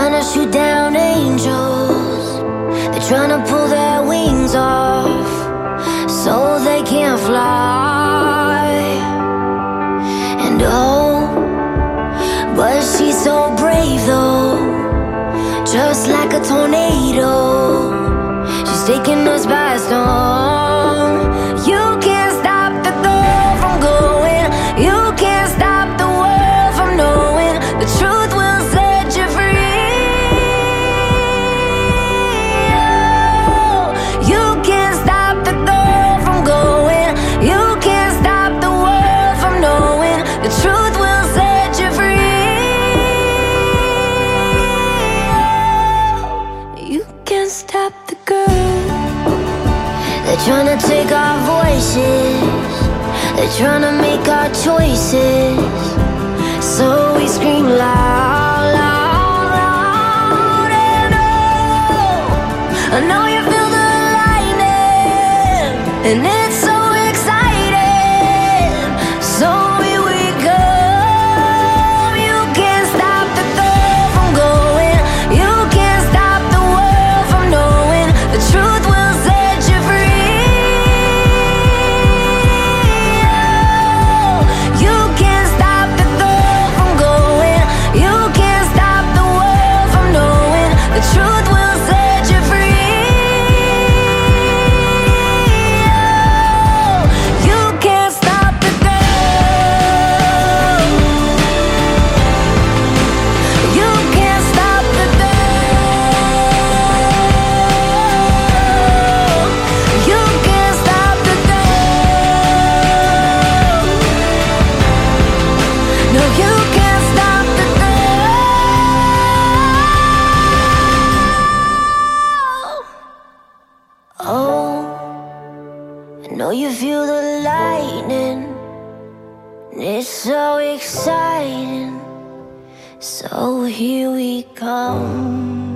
tryna shoot down angels. They're tryna pull their wings off so they can't fly. And oh, but she's so brave though, just like a tornado. She's taking us by storm. You can't stop the girl from going. You can't stop the world from knowing. The truth will set you free. Oh, you can't stop the girl from going. You can't stop the world from knowing. The truth will set you free. Oh, you can't stop the girl. They're tryna take our voices. They're tryna make our choices. So we scream loud, loud, loud. And oh, I know you feel the lightning, and it's so exciting. So here we come. You can't stop the girl from going. You can't stop the world from knowing. The truth will set you free. Oh, you can't stop the girl from going. You can't stop the world from knowing. The truth will set you free. Oh, you can't stop the girl. You can't stop the girl. You can't stop the girl. No, you can't stop the girl. Oh, I know you feel the lightning, and it's so exciting. So here we come.